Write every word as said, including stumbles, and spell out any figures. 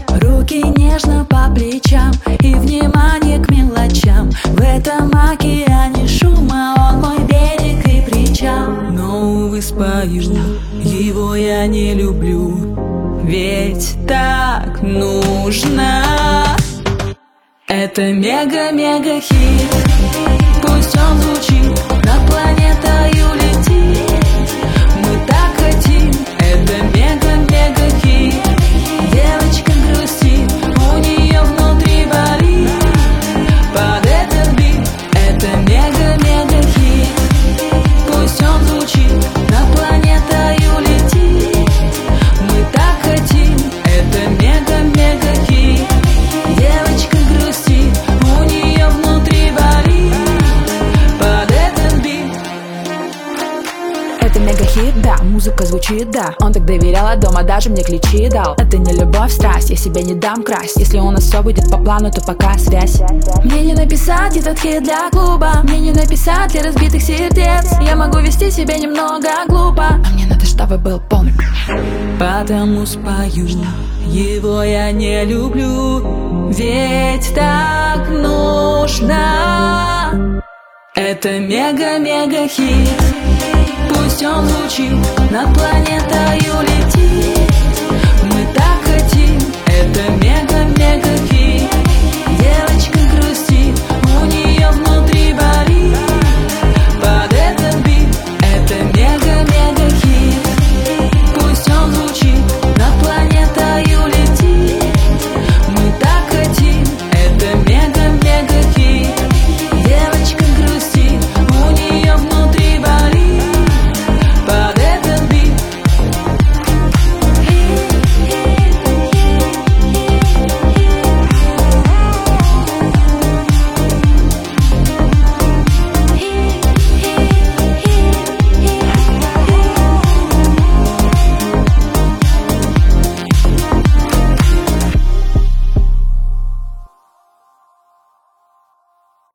Руки нежно по плечам и внимание к мелочам. В этом океане шума он мой берег и причал. Но, увы, спою, его я не люблю, ведь так нужно. Это мега-мега-хит, пусть он звучит, над планетою летит. Мы так хотим, это мега-мега-хит. Девочка грустит, у нее внутри болит под этот бит. Это мега-мега-хит, пусть он звучит, над планетою летит. Мы так хотим, это мега-мега-хит. Девочка грустит, у нее внутри болит под этот бит. Это мега-хит, да, музыка звучит, да. Он так доверял, а дома даже мне ключи дал. Это не любовь, страсть, я себе не дам красть. Если у нас все будет по плану, то пока связь. Мне не написать этот хит для клуба, мне не написать для разбитых сердец. Я могу вести себя немного глупо, А мне надо, чтобы был полный. потому спою, его я не люблю, ведь так нужно. Это мега-мега-хит, пусть он звучит, над планетою летит.